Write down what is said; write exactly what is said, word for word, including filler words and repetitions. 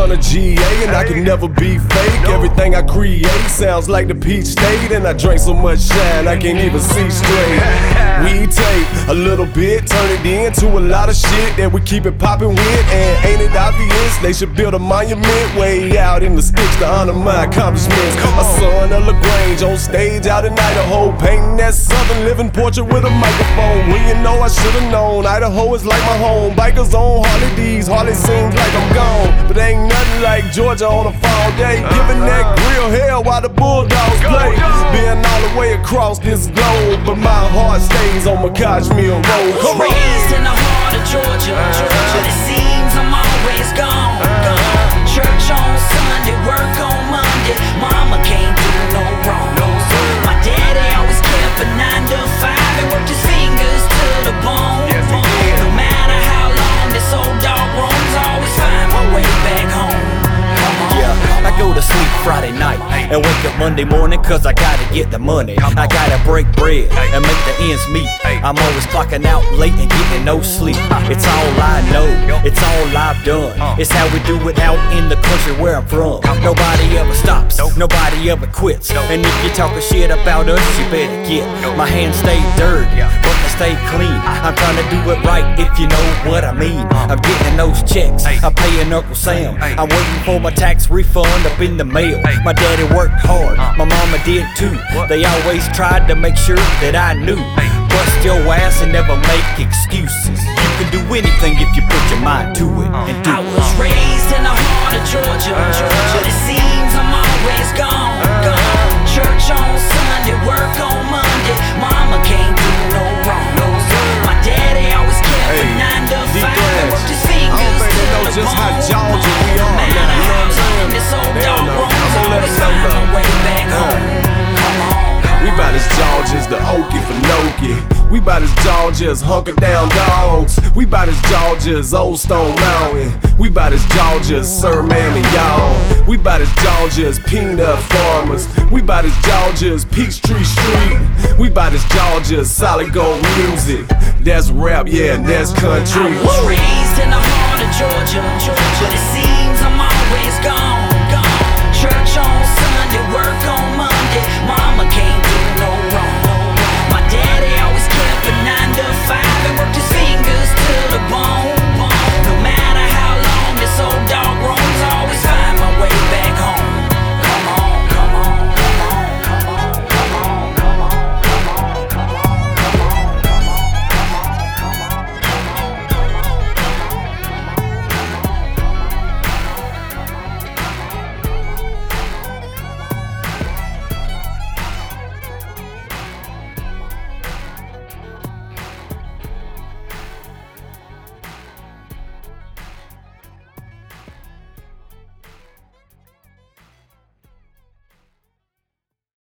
son of G A, and I can never be fake. Everything I create sounds like the Peach State, and I drank so much shine I can't even see straight. We take a little bit, turn it into a lot of shit that we keep it poppin' with. And ain't it obvious they should build a monument way out in the sticks to honor my accomplishments? A son of LaGrange on stage out in Idaho, painting that southern living portrait with a microphone. Well, you know I should've known Idaho is like my home. Bikers on Harley D's, Harley seems like I'm gone, but ain't nothing like Georgia on a fall day. Giving that grill hell while the Bulldogs play. Being all the way across this globe, but my heart stays on my Kashmir road. Come on. Raised in the heart of Georgia, Georgia. It seems I'm always gone, gone. Church on Sunday, work on Monday. Mama can't do no wrong. My daddy always kept a nine to five and worked his fingers to the bone. No matter how long this old dog roams, I always find my way back home. Yeah, I go to sleep Friday night and wake up Monday morning cause I gotta get the money. I gotta break bread and make the ends meet. I'm always clocking out late and getting no sleep. It's all I know, it's all I've done. It's how we do it out in the country where I'm from. Nobody ever stops, nobody ever quits. And if you're talking shit about us, you better get. My hands stay dirty, but they stay clean. I'm trying to do it right if you know what I mean. I'm getting those checks, I'm paying Uncle Sam. I'm waiting for my tax refund up in the mail. My daddy worked hard, my mama did too. They always tried to make sure that I knew. Bust your ass and never make excuses. You can do anything if you put your mind to it and do I it. was raised in the heart of Georgia, Georgia. It seems I'm always gone, gone. Church on Sunday, work on Monday. Mama can't do no wrong. My daddy always kept a nine to five and worked his fingers to the just how bone. Georgia we No are. matter You know how what I'm long saying? this old They dog don't know. roams, I'm I gonna let always them find know. my way back home. Come on. We bout as Georgia as the Okie for Noki. We bout as Georgia as Hunker Down Dogs. We bout as Georgia as Old Stone Mountain. We bout as Georgia as Sir Mammy, y'all. We bout as Georgia as Peanut Farmers. We bout as Georgia as Peachtree Street. We bout as Georgia as Solid Gold Music. That's rap, yeah, and that's country. I was raised in the heart of Georgia, Georgia. It seems I'm always gone, gone. Church on Sunday, work on Monday. Mama can't do